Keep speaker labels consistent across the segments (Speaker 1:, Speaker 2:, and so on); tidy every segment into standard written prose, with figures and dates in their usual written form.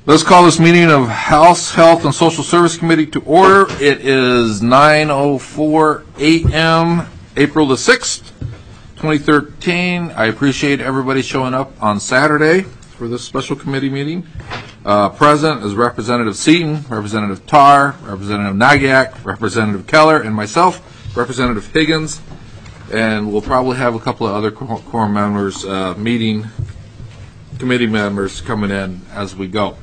Speaker 1: Let's call this meeting of House Health and Social Service Committee to order. It is 9:04 a.m., April the 6th, 2013. I appreciate everybody showing up on Saturday for this special committee meeting. Present is Representative Seaton, Representative Tarr, Representative Nagyak, Representative Keller, and myself, Representative Higgins. And we'll probably have a couple of other quorum members, committee members coming in as we go.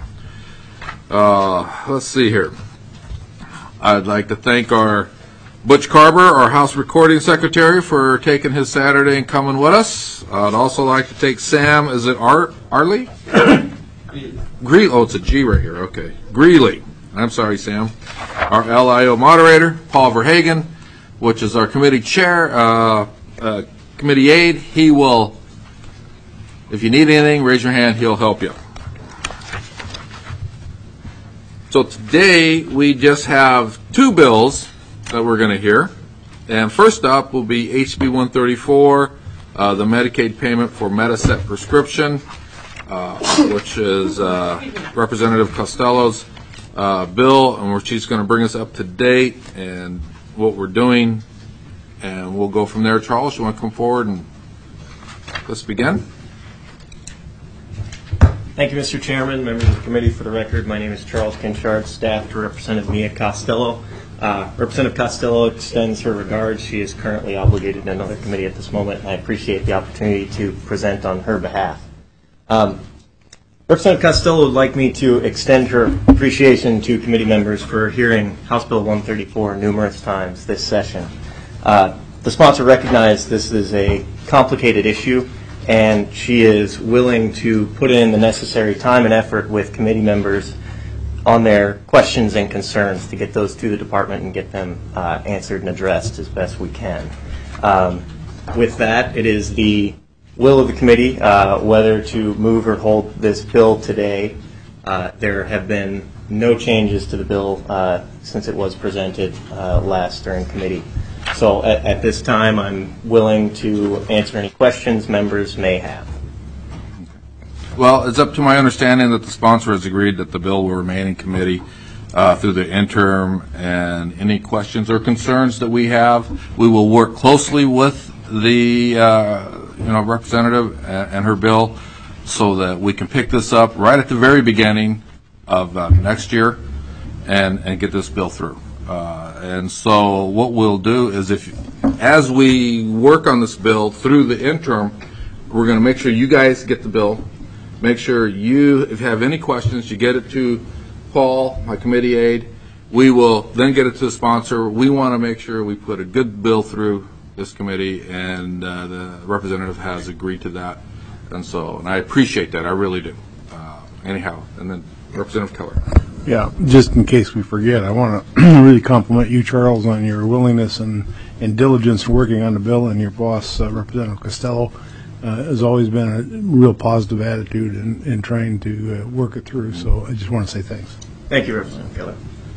Speaker 1: Let's see here. I'd like to thank our Butch Carver, our House Recording Secretary, for taking his Saturday and coming with us. I'd also like to thank Sam, is it Arley? Greeley. Oh, it's a G right here. Okay. Greeley. I'm sorry, Sam. Our LIO moderator, Paul Verhagen, which is our committee chair, committee aide. He will, if you need anything, raise your hand. He'll help you. So today we just have two bills that we're going to hear. And first up will be HB 134, the Medicaid payment for Metaset prescription, which is Representative Costello's bill, and where she's going to bring us up to date and what we're doing. And we'll go from there. Charles, you want to come forward and let's begin?
Speaker 2: Thank you, Mr. Chairman, members of the committee. For the record, my name is Charles Kinchard, staff to Representative Mia Costello. Representative Costello extends her regards. She is currently obligated in another committee at this moment, and I appreciate the opportunity to present on her behalf. Representative Costello would like me to extend her appreciation to committee members for hearing House Bill 134 numerous times this session. The sponsor recognized this is a complicated issue, and she is willing to put in the necessary time and effort with committee members on their questions and concerns to get those to the department and get them answered and addressed as best we can. With that, it is the will of the committee whether to move or hold this bill today. There have been no changes to the bill since it was presented last during committee. So at this time, I'm willing to answer any questions members may have.
Speaker 1: Well, it's up to my understanding that the sponsor has agreed that the bill will remain in committee through the interim, and any questions or concerns that we have, we will work closely with the representative and her bill so that we can pick this up right at the very beginning of next year and get this bill through. And so what we'll do is, as we work on this bill through the interim, we're going to make sure you guys get the bill. Make sure if you have any questions, you get it to Paul, my committee aide. We will then get it to the sponsor. We want to make sure we put a good bill through this committee, and the representative has agreed to that. And I appreciate that. I really do. Anyhow, and then Representative Keller.
Speaker 3: Yeah, just in case we forget, I want to really compliment you, Charles, on your willingness and diligence working on the bill, and your boss, Representative Costello, has always been a real positive attitude in trying to work it through. So I just want to say thanks.
Speaker 2: Thank you, Representative Keller.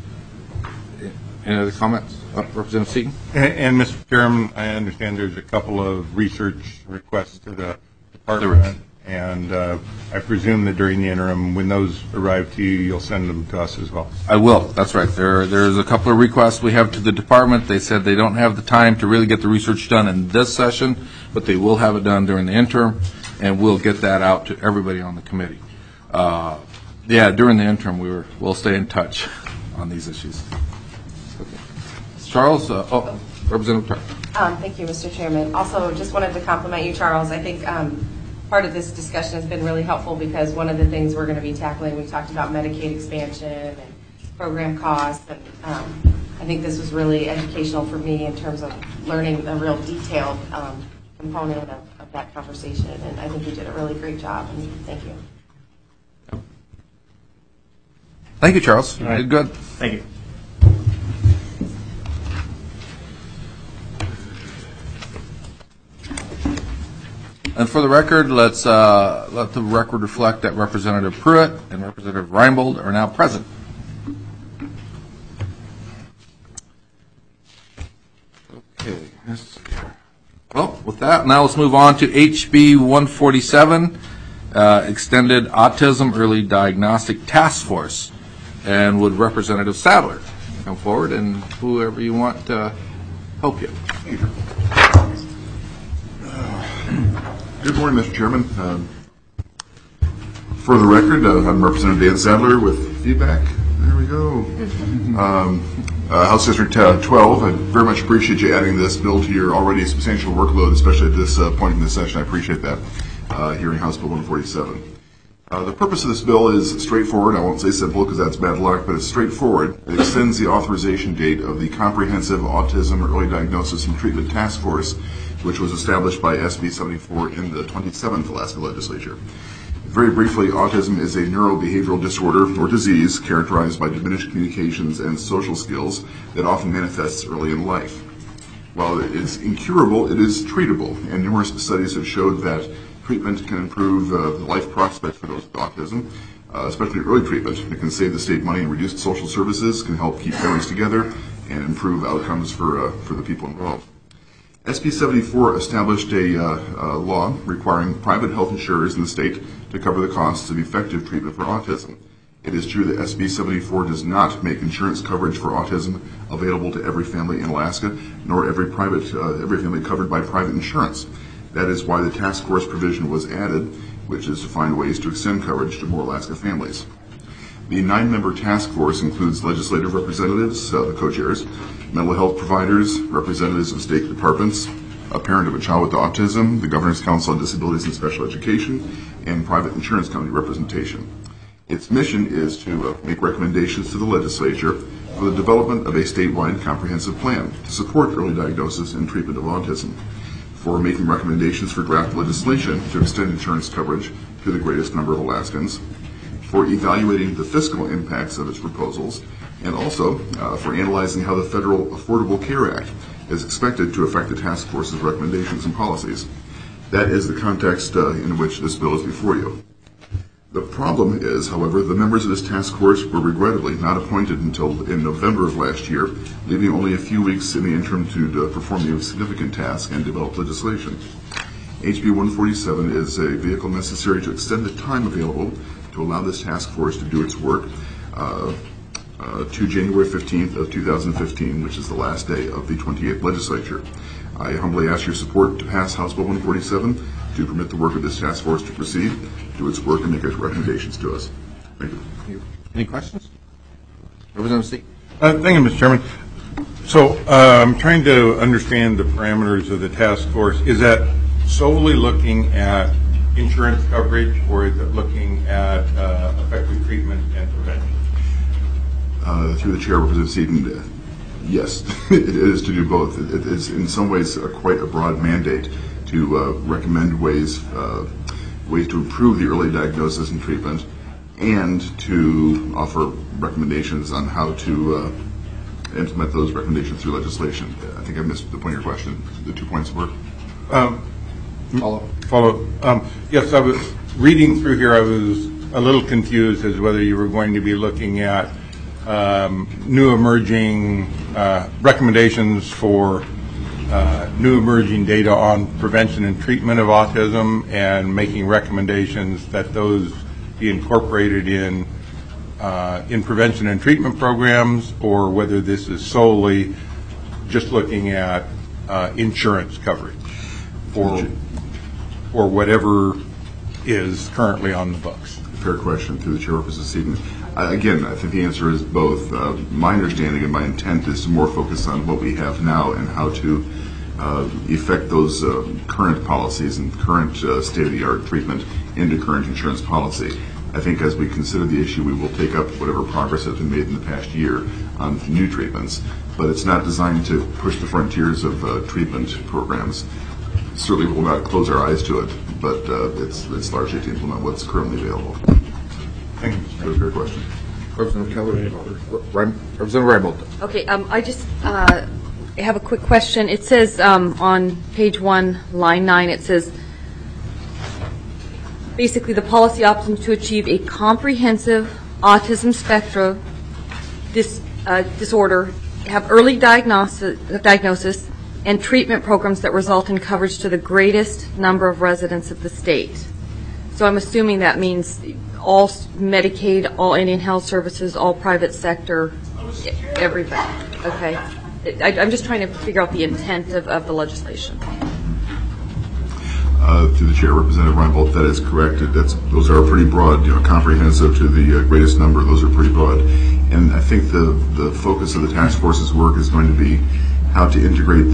Speaker 1: Any other comments? Representative Seaton?
Speaker 4: And Mr. Chairman, I understand there's a couple of research requests to the department. And I presume that during the interim, when those arrive to you, you'll send them to us as well.
Speaker 1: I will. That's right. There's a couple of requests we have to the department. They said they don't have the time to really get the research done in this session, but they will have it done during the interim, and we'll get that out to everybody on the committee. During the interim, we'll stay in touch on these issues. Okay. Charles? Representative Tarr.
Speaker 5: Thank you, Mr. Chairman. Also, just wanted to compliment you, Charles. I think part of this discussion has been really helpful because one of the things we're going to be tackling, we talked about Medicaid expansion and program costs, and I think this was really educational for me in terms of learning a real detailed component of that conversation, and I think you did a really great job, and thank you.
Speaker 1: Thank you, Charles.
Speaker 2: All right.
Speaker 1: You did good.
Speaker 2: Thank you.
Speaker 1: And for the record, let's let the record reflect that Representative Pruitt and Representative Reinbold are now present. Okay. Well, with that, now let's move on to HB 147. Extended Autism Early Diagnostic Task Force. And would Representative Sadler come forward, and whoever you want to help you.
Speaker 6: Good morning, Mr. Chairman. For the record, I'm Representative Dan Sadler with feedback. There we go. House District 12, I very much appreciate you adding this bill to your already substantial workload, especially at this point in the session. I appreciate that, hearing House Bill 147. The purpose of this bill is straightforward. I won't say simple because that's bad luck, but it's straightforward. It extends the authorization date of the Comprehensive Autism Early Diagnosis and Treatment Task Force, which was established by SB 74 in the 27th Alaska Legislature. Very briefly, autism is a neurobehavioral disorder or disease characterized by diminished communications and social skills that often manifests early in life. While it is incurable, it is treatable, and numerous studies have showed that treatment can improve the life prospects for those with autism, especially early treatment. It can save the state money and reduce social services, can help keep families together, and improve outcomes for the people involved. SB 74 established a law requiring private health insurers in the state to cover the costs of effective treatment for autism. It is true that SB 74 does not make insurance coverage for autism available to every family in Alaska, nor every family covered by private insurance. That is why the task force provision was added, which is to find ways to extend coverage to more Alaska families. The 9-member task force includes legislative representatives, the co-chairs, mental health providers, representatives of state departments, a parent of a child with autism, the Governor's Council on Disabilities and Special Education, and private insurance company representation. Its mission is to make recommendations to the legislature for the development of a statewide comprehensive plan to support early diagnosis and treatment of autism, for making recommendations for draft legislation to extend insurance coverage to the greatest number of Alaskans, for evaluating the fiscal impacts of its proposals, and also for analyzing how the Federal Affordable Care Act is expected to affect the task force's recommendations and policies. That is the context in which this bill is before you. The problem is, however, the members of this task force were regrettably not appointed until in November of last year, leaving only a few weeks in the interim to perform the significant task and develop legislation. HB 147 is a vehicle necessary to extend the time available to allow this task force to do its work to January 15th of 2015, which is the last day of the 28th legislature. I humbly ask your support to pass House Bill 147 to permit the work of this task force to proceed, do its work, and make its recommendations to us. Thank you.
Speaker 1: Any questions? Representative Seat.
Speaker 4: Thank you, Mr. Chairman. So I'm trying to understand the parameters of the task force. Is that solely looking at insurance coverage, or is it looking at effective treatment and prevention?
Speaker 6: Through the chair, Representative Seaton, yes, it is to do both. It is in some ways quite a broad mandate to recommend ways to improve the early diagnosis and treatment, and to offer recommendations on how to implement those recommendations through legislation. I think I missed the point of your question. The 2 points were?
Speaker 4: Follow. Yes, I was reading through here. I was a little confused as to whether you were going to be looking at new emerging recommendations for new emerging data on prevention and treatment of autism, and making recommendations that those be incorporated in prevention and treatment programs, or whether this is solely just looking at insurance coverage for whatever is currently on the books.
Speaker 6: Fair question through the chair, Representative Seaton. Again, I think the answer is both. My understanding and my intent is to more focus on what we have now and how to effect those current policies and current state-of-the-art treatment into current insurance policy. I think as we consider the issue, we will take up whatever progress has been made in the past year on new treatments, but it's not designed to push the frontiers of treatment programs. Certainly we will not close our eyes to it, but it's largely to implement what's currently available.
Speaker 4: Thank you.
Speaker 6: Fair question.
Speaker 1: Representative Keller. Representative Reinbold.
Speaker 7: Okay, I just have a quick question. It says on page 1, line 9, it says, basically the policy options to achieve a comprehensive autism spectrum disorder, have early diagnosis and treatment programs that result in coverage to the greatest number of residents of the state. So I'm assuming that means all Medicaid, all Indian Health Services, all private sector, everybody. Okay. I'm just trying to figure out the intent of the legislation.
Speaker 6: Through the chair, Representative Reinbold, that is correct. Those are pretty broad, comprehensive to the greatest number. Those are pretty broad. And I think the focus of the task force's work is going to be how to integrate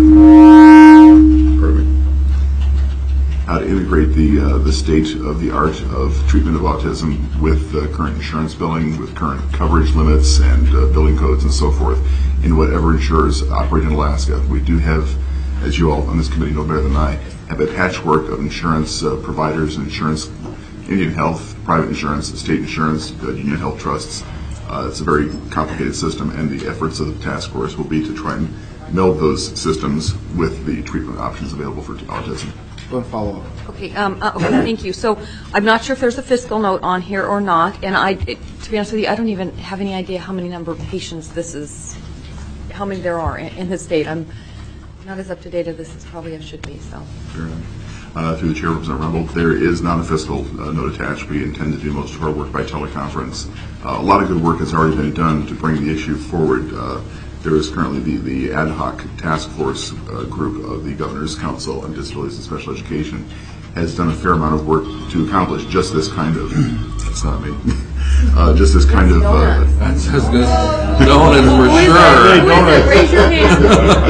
Speaker 6: the state of the art of treatment of autism with current insurance billing, with current coverage limits and billing codes and so forth in whatever insurers operate in Alaska. We do have, as you all on this committee know better than I, have a patchwork of insurance providers, insurance, Indian Health, private insurance, state insurance, union health trusts. It's a very complicated system, and the efforts of the task force will be to try and meld those systems with the treatment options available for autism.
Speaker 1: One follow-up.
Speaker 7: Okay, thank you. So I'm not sure if there's a fiscal note on here or not, and to be honest with you, I don't even have any idea how many number of patients this is, how many there are in the state. I'm not as up to date as this is probably I should be. So.
Speaker 6: Fair enough. Through the chair, Representative Rumble, there is not a fiscal note attached. We intend to do most of our work by teleconference. A lot of good work has already been done to bring the issue forward. There is currently the ad hoc task force group of the Governor's Council on Disabilities and Special Education has done a fair amount of work to accomplish just this kind of, that's not me, just this kind of.
Speaker 1: That's as good. Donuts for sure.
Speaker 7: Raise your hand.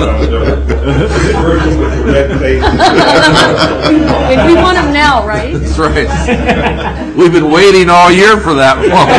Speaker 7: And we want them now, right?
Speaker 1: That's right. We've been waiting all year for that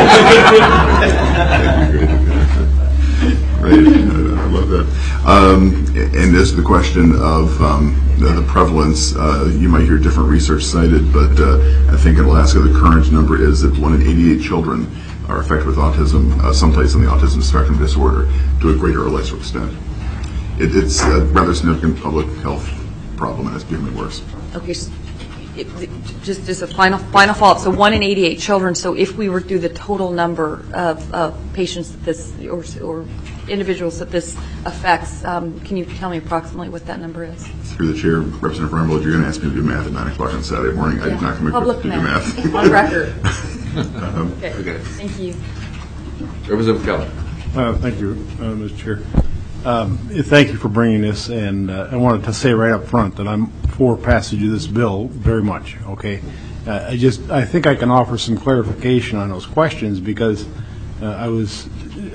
Speaker 6: Right, I love that. And as to the question of the prevalence, you might hear different research cited, but I think in Alaska the current number is that 1 in 88 children are affected with autism, someplace on the autism spectrum disorder, to a greater or lesser extent. It's a rather significant public health problem, and it's becoming worse.
Speaker 7: Okay, just as a final follow-up, so 1 in 88 children, so if we were to do the total number of patients that this, or individuals that this affects, can you tell me approximately what that number is?
Speaker 6: Through the chair, Representative Rumble, you're going to ask me to do math at 9 o'clock on Saturday morning. I did not come equipped to do math.
Speaker 7: On record.
Speaker 1: Okay.
Speaker 7: Thank you.
Speaker 1: Representative Keller.
Speaker 3: Thank you, Mr. Chair. Thank you for bringing this, and I wanted to say right up front that I'm for passage of this bill very much. Okay, I think I can offer some clarification on those questions because I don't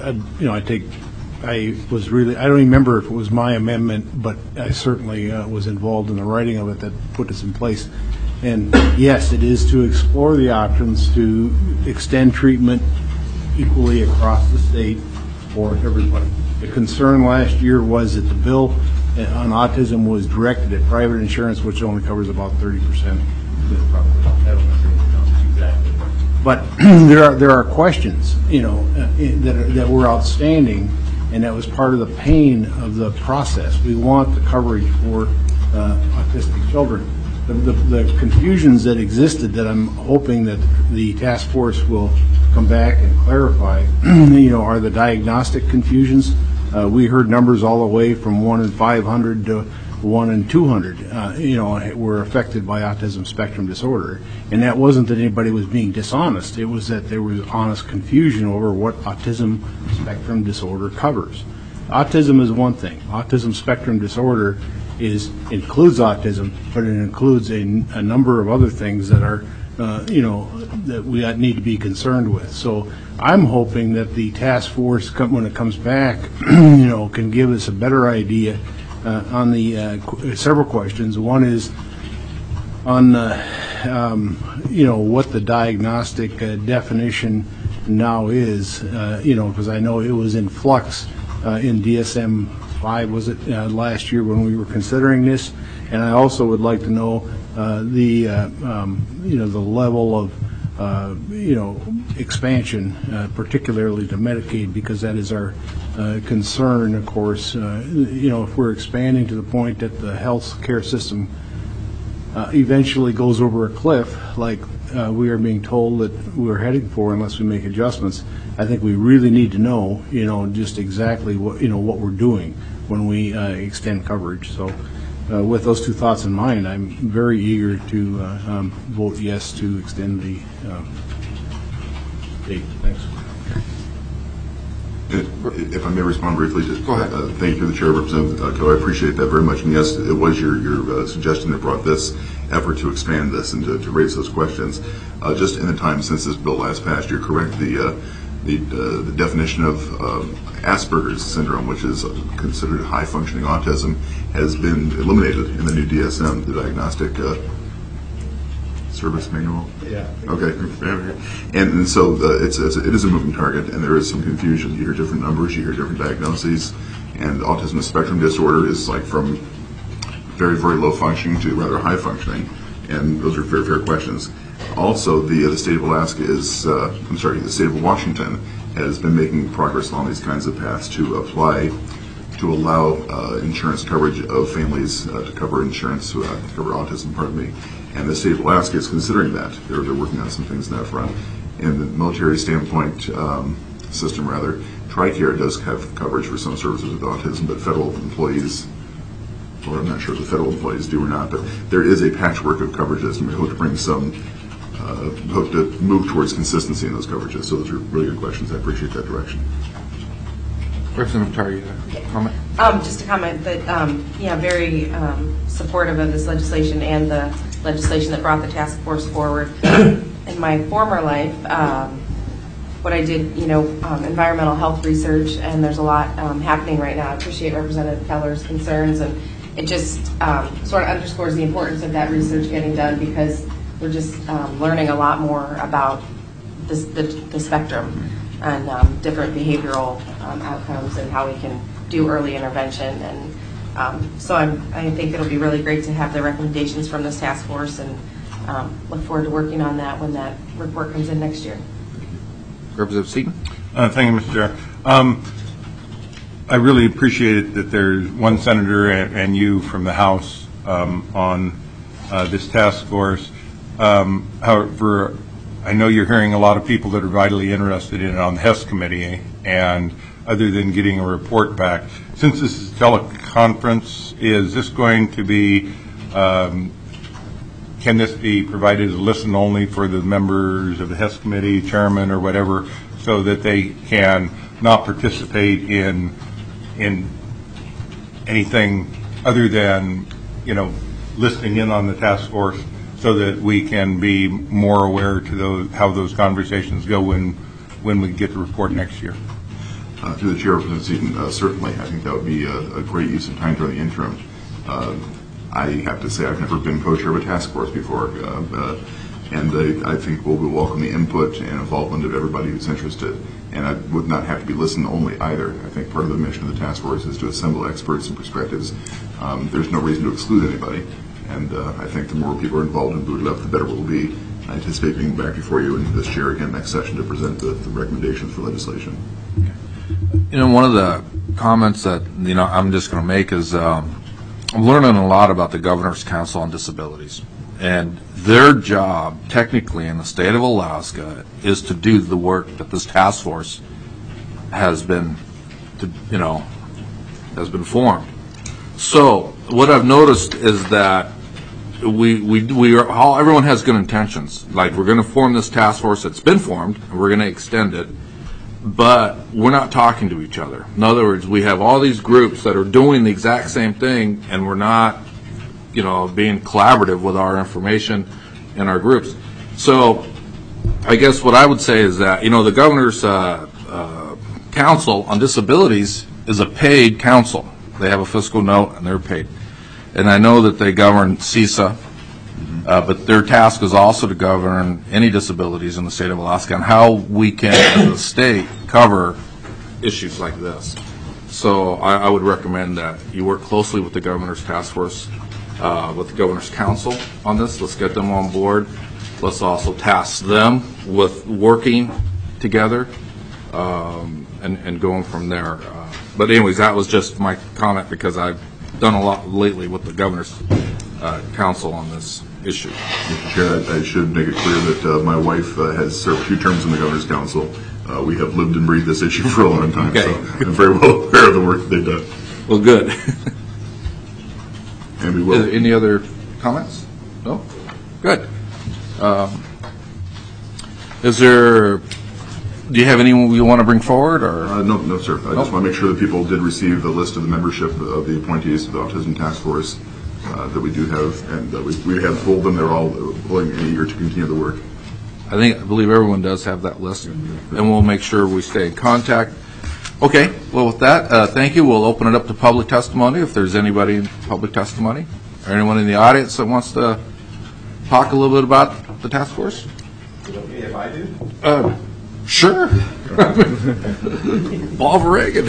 Speaker 3: remember if it was my amendment, but I certainly was involved in the writing of it that put this in place. And yes, it is to explore the options to extend treatment equally across the state for everybody. The concern last year was that the bill on autism was directed at private insurance, which only covers about 30%. But there are questions, that were outstanding, and that was part of the pain of the process. We want the coverage for autistic children. The confusions that existed that I'm hoping that the task force will come back and clarify, are the diagnostic confusions. We heard numbers all the way from 1 in 500 to 1 in 200, were affected by autism spectrum disorder. And that wasn't that anybody was being dishonest. It was that there was honest confusion over what autism spectrum disorder covers. Autism is one thing. Autism spectrum disorder includes autism, but it includes a number of other things that are, that we need to be concerned with. So I'm hoping that the task force, when it comes back, can give us a better idea on the several questions. One is on, what the diagnostic definition now is, because I know it was in flux in DSM-5, was it, last year when we were considering this. And I also would like to know the level of, expansion, particularly to Medicaid, because that is our concern, of course. If we're expanding to the point that the health care system eventually goes over a cliff, like we are being told that we're heading for unless we make adjustments, I think we really need to know, just exactly what we're doing when we extend coverage. So with those two thoughts in mind, I'm very eager to vote yes to extend the date. Thanks.
Speaker 6: If I may respond briefly,
Speaker 1: Go ahead.
Speaker 6: Thank you to the Chair, Representative Coe. I appreciate that very much. And yes, it was your suggestion that brought this effort to expand this and to raise those questions. Just in the time since this bill last passed, you're correct. The definition of Asperger's syndrome, which is considered high-functioning autism, has been eliminated in the new DSM, the Diagnostic Service Manual.
Speaker 3: Yeah.
Speaker 6: Okay. And so it is a moving target, and there is some confusion. You hear different numbers, you hear different diagnoses, and autism spectrum disorder is like from very, very low functioning to rather high functioning, and those are fair questions. Also, the state of Alaska the state of Washington has been making progress along these kinds of paths to allow insurance coverage of families to cover autism, and the state of Alaska is considering that. They're working on some things on that front. In the military standpoint system, rather, TRICARE does have coverage for some services with autism, but federal employees, well, I'm not sure if the federal employees do or not, but there is a patchwork of coverages, and we hope to bring hope to move towards consistency in those coverages. So those are really good questions. I appreciate that direction.
Speaker 1: Representative Tari, comment?
Speaker 5: Just a comment that, very supportive of this legislation and the legislation that brought the task force forward. In my former life, what I did, environmental health research, and there's a lot happening right now. I appreciate Representative Keller's concerns, and it just sort of underscores the importance of that research getting done, because we're just learning a lot more about the spectrum and different behavioral outcomes and how we can do early intervention. And so I think it'll be really great to have the recommendations from this task force, and look forward to working on that when that report comes in next year.
Speaker 1: Representative Seaton?
Speaker 4: Thank you, Mr. Chair. I really appreciate it that there's one senator and you from the House on this task force. However, I know you're hearing a lot of people that are vitally interested in it on the HES committee, and other than getting a report back, since this is a teleconference, is this going to be, can this be provided as listen only for the members of the HES committee, chairman or whatever, so that they can not participate in anything other than, listening in on the task force, so that we can be more aware to how those conversations go when we get the report next year?
Speaker 6: Through the Chair, Representative Seaton, certainly. I think that would be a great use of time during the interim. I have to say I've never been co-chair of a task force before, and I think we'll welcome the input and involvement of everybody who's interested. And I would not have to be listen only either. I think part of the mission of the task force is to assemble experts and perspectives. There's no reason to exclude anybody. And I think the more people are involved in Boot Left, the better it will be. I anticipate being back before you in this chair again next session to present the recommendations for legislation.
Speaker 1: One of the comments that, I'm just going to make is I'm learning a lot about the Governor's Council on Disabilities. And their job, technically, in the state of Alaska, is to do the work that this task force has been formed. So what I've noticed is that everyone has good intentions. Like, we're going to form this task force that's been formed, and we're going to extend it, but we're not talking to each other. In other words, we have all these groups that are doing the exact same thing, and we're not, being collaborative with our information in our groups. So I guess what I would say is that, the Governor's Council on Disabilities is a paid council. They have a fiscal note, and they're paid. And I know that they govern CISA, but their task is also to govern any disabilities in the state of Alaska and how we can, as a state, cover issues like this. So I would recommend that you work closely with the Governor's Task Force, with the Governor's Council on this. Let's get them on board. Let's also task them with working together and going from there. But anyways, that was just my comment, because I've done a lot lately with the Governor's Council on this issue.
Speaker 6: Mr. Chair, I should make it clear that my wife has served 2 terms in the Governor's Council. We have lived and breathed this issue for a long time,
Speaker 1: okay.
Speaker 6: So I'm very well aware of the work that they've done.
Speaker 1: Well, good.
Speaker 6: And we
Speaker 1: Is
Speaker 6: will.
Speaker 1: there any other comments? No? Good. Do you have anyone you want to bring forward, or?
Speaker 6: No, sir. I just want to make sure that people did receive the list of the membership of the appointees to the Autism Task Force that we do have, and we have told them they're all willing and eager to continue the work.
Speaker 1: I believe everyone does have that list, and we'll make sure we stay in contact. Okay, well, with that, thank you. We'll open it up to public testimony, if there's anybody in public testimony, or anyone in the audience that wants to talk a little bit about the task force.
Speaker 8: Is it okay if I do?
Speaker 1: Sure. Ball for Reagan.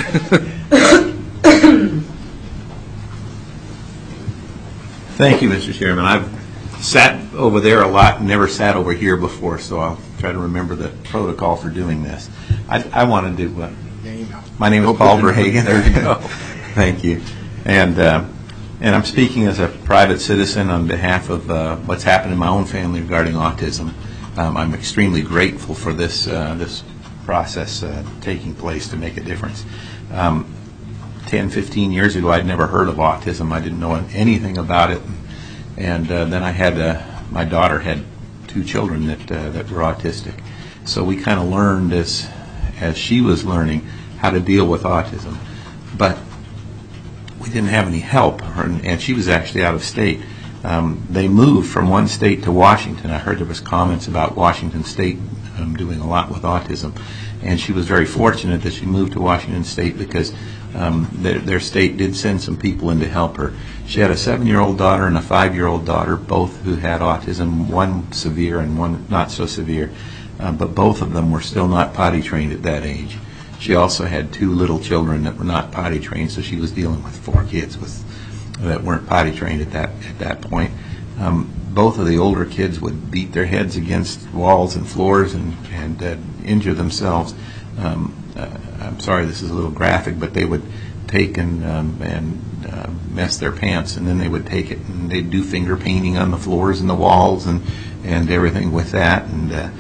Speaker 8: Thank you, Mr. Chairman. I've sat over there a lot and never sat over here before, so I'll try to remember the protocol for doing this. I want to do what? My name is Paul Verhagen.
Speaker 1: There you go.
Speaker 8: Thank you. And I'm speaking as a private citizen on behalf of what's happened in my own family regarding autism. I'm extremely grateful for this process taking place to make a difference. 10, 15 years ago, I'd never heard of autism. I didn't know anything about it. And then I had, my daughter had 2 children that were autistic. So we kind of learned as she was learning how to deal with autism. But we didn't have any help, and she was actually out of state. They moved from one state to Washington. I heard there was comments about Washington State doing a lot with autism. And she was very fortunate that she moved to Washington State because their state did send some people in to help her. She had a 7-year-old daughter and a 5-year-old daughter, both who had autism, one severe and one not so severe. But both of them were still not potty trained at that age. She also had 2 little children that were not potty trained, so she was dealing with 4 kids that weren't potty trained at that point. Both of the older kids would beat their heads against walls and floors and injure themselves. I'm sorry, this is a little graphic, but they would take and mess their pants, and then they would take it and they'd do finger painting on the floors and the walls and everything with that. And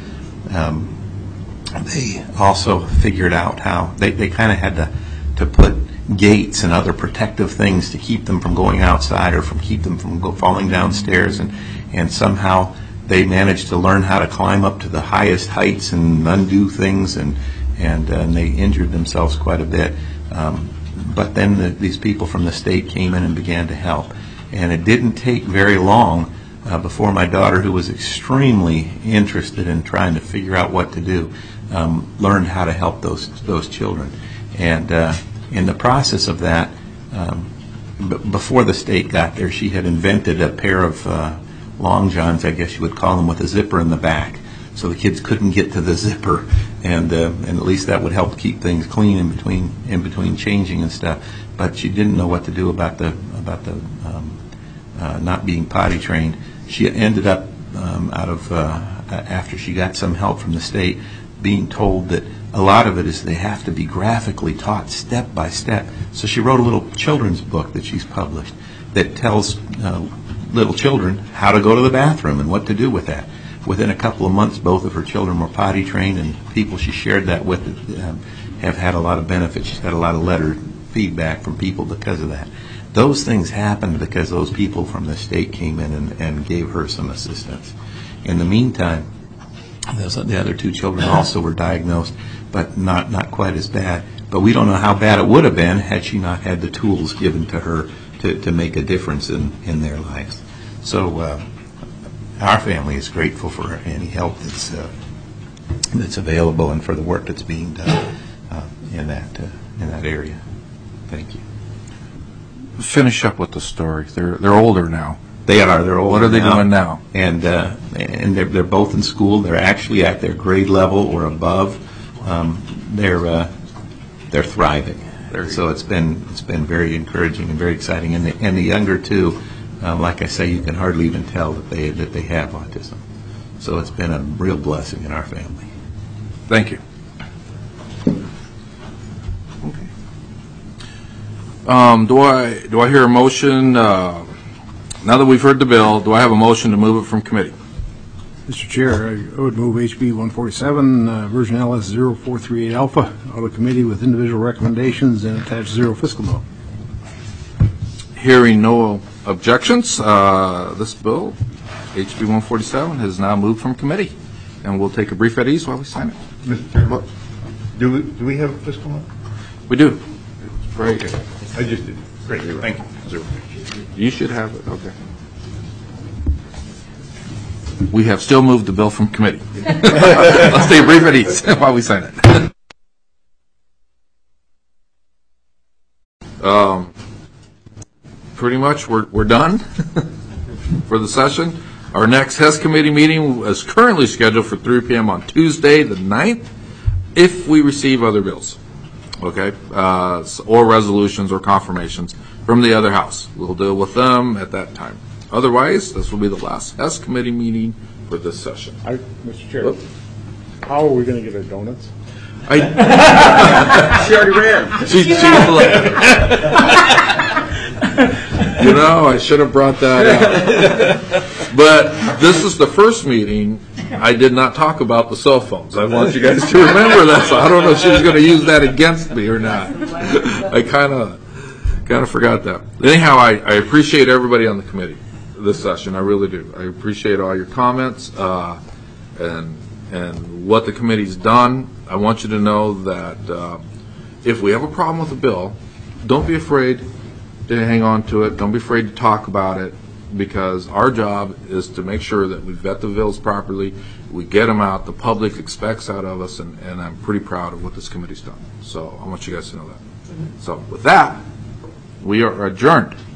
Speaker 8: they also figured out how they kind of had to put gates and other protective things to keep them from going outside or keep them from falling downstairs, and somehow they managed to learn how to climb up to the highest heights and undo things, and they injured themselves quite a bit. But then these people from the state came in and began to help, and it didn't take very long before my daughter, who was extremely interested in trying to figure out what to do, learned how to help those children. And in the process of that, before the state got there, she had invented a pair of long johns, I guess you would call them, with a zipper in the back, so the kids couldn't get to the zipper, and at least that would help keep things clean in between changing and stuff. But she didn't know what to do about the not being potty trained. She ended up after she got some help from the state, being told that a lot of it is they have to be graphically taught step by step. So she wrote a little children's book that she's published that tells little children how to go to the bathroom and what to do with that. Within a couple of months, both of her children were potty trained, and people she shared that with have had a lot of benefit. She's got a lot of letter feedback from people because of that. Those things happened because those people from the state came in and gave her some assistance. In the meantime, the other 2 children also were diagnosed, but not quite as bad. But we don't know how bad it would have been had she not had the tools given to her to make a difference in their lives. So our family is grateful for any help that's available and for the work that's being done in that area. Thank you.
Speaker 1: Finish up with the story. They're older now.
Speaker 8: They are. They're older.
Speaker 1: What are they doing now?
Speaker 8: And they're both in school. They're actually at their grade level or above. They're thriving. So it's been very encouraging and very exciting. And the younger 2, like I say, you can hardly even tell that they have autism. So it's been a real blessing in our family.
Speaker 1: Thank you. Do I hear a motion? Now that we've heard the bill, do I have a motion to move it from committee?
Speaker 3: Mr. Chair, I would move HB 147, version LS 0438 alpha, out of committee with individual recommendations and attach 0 fiscal note.
Speaker 1: Hearing no objections, this bill, HB 147, has now moved from committee. And we'll take a brief at ease while we sign it.
Speaker 4: Mr. Chairman, do we have a fiscal note?
Speaker 1: We do. Right.
Speaker 4: Okay. I just did. Great, thank you.
Speaker 1: You should have it, okay. We have still moved the bill from committee. Let's take a brief at ease while we sign it. Pretty much we're done for the session. Our next HES committee meeting is currently scheduled for 3 p.m. on Tuesday, the 9th, if we receive other bills, okay, or resolutions or confirmations from the other house. We'll deal with them at that time. Otherwise, this will be the last HES committee meeting for this session.
Speaker 3: Mr. Chair, how are we going to get our donuts?
Speaker 1: She already ran. You know, I should have brought that up. But this is the first meeting I did not talk about the cell phones. I want you guys to remember that. So I don't know if she was going to use that against me or not. I kind of forgot that. Anyhow, I appreciate everybody on the committee this session. I really do. I appreciate all your comments and what the committee's done. I want you to know that if we have a problem with a bill, don't be afraid to hang on to it. Don't be afraid to talk about it, because our job is to make sure that we vet the bills properly, we get them out, the public expects out of us, and I'm pretty proud of what this committee's done. So I want you guys to know that. So with that, we are adjourned.